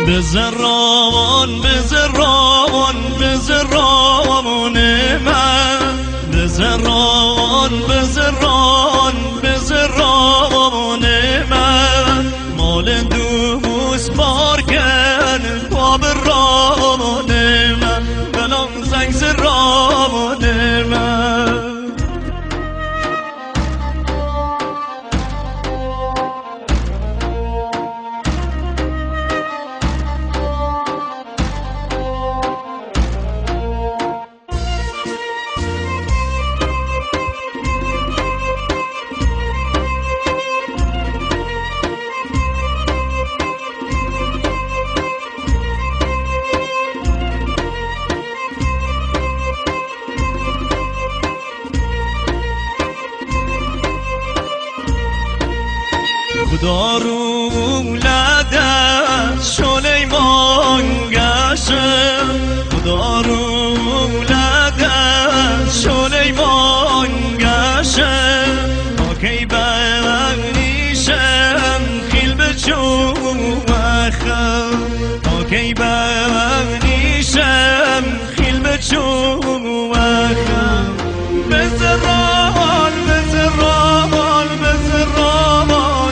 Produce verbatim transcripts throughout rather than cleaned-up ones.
بزراوان بزراوان بزراوان من بزراوان بزراوان بزراوان من مال دوست بار کن پا بران من بلان زنگ زراوان من خدا رو ولده سلیمان گشه خدا رو ولده سلیمان گشه آکی بغنیشم خیل بچو مخم آکی بغنیشم خیل بچو مخم بزران بزران بزران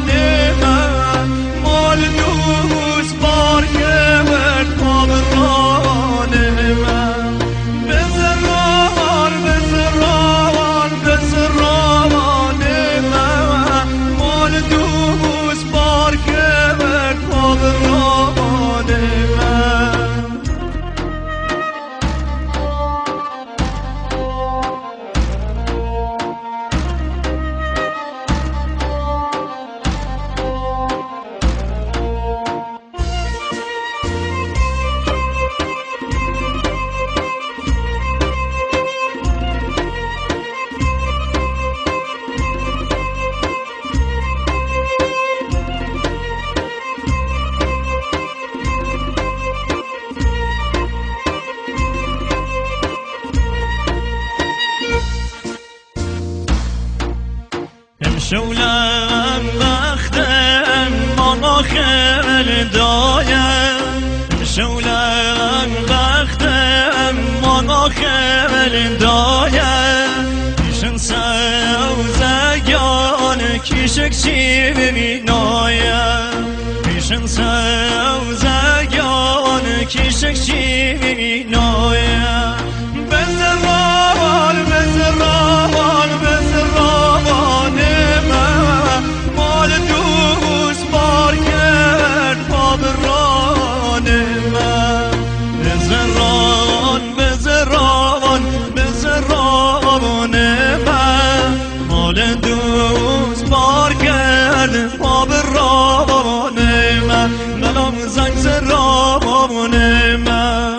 شولم بختم مانا خیل دایم شولم بختم مانا خیل دایم پیشن سوزگان کشک چی بینایم پیشن سوزگان کشک چی بینایم بزران بزران بزران مال دوست بار کرد پا بران من بزران بزران بزران من مال دوست بار کرد پا بران من ملام زنگ زران من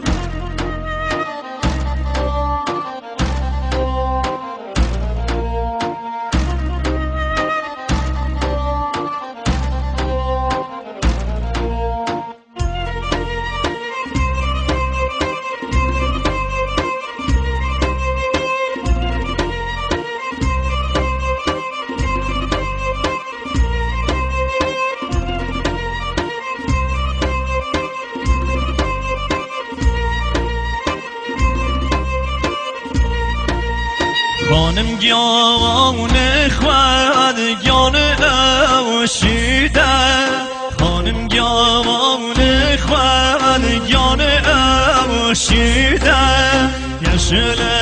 خانم گیان خود گیان اوشیده خانم گیان خود گیان اوشیده یشل